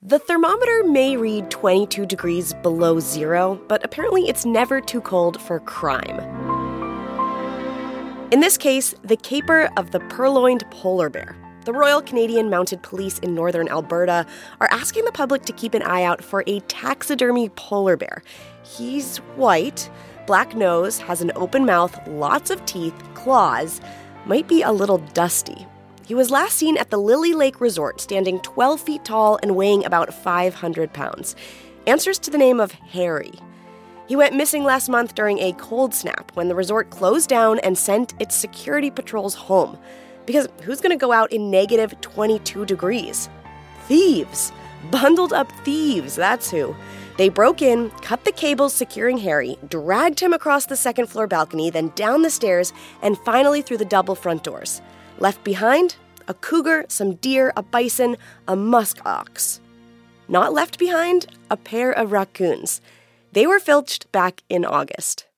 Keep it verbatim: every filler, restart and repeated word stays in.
The thermometer may read twenty-two degrees below zero, but apparently it's never too cold for crime. In this case, the caper of the purloined polar bear. The Royal Canadian Mounted Police in northern Alberta are asking the public to keep an eye out for a taxidermy polar bear. He's white, black nose, has an open mouth, lots of teeth, claws, might be a little dusty. He was last seen at the Lily Lake Resort, standing twelve feet tall and weighing about five hundred pounds. Answers to the name of Harry. He went missing last month during a cold snap when the resort closed down and sent its security patrols home. Because who's going to go out in negative twenty-two degrees? Thieves. Bundled up thieves, that's who. They broke in, cut the cables securing Harry, dragged him across the second floor balcony, then down the stairs, and finally through the double front doors. Left behind, a cougar, some deer, a bison, a musk ox. Not left behind, a pair of raccoons. They were filched back in August.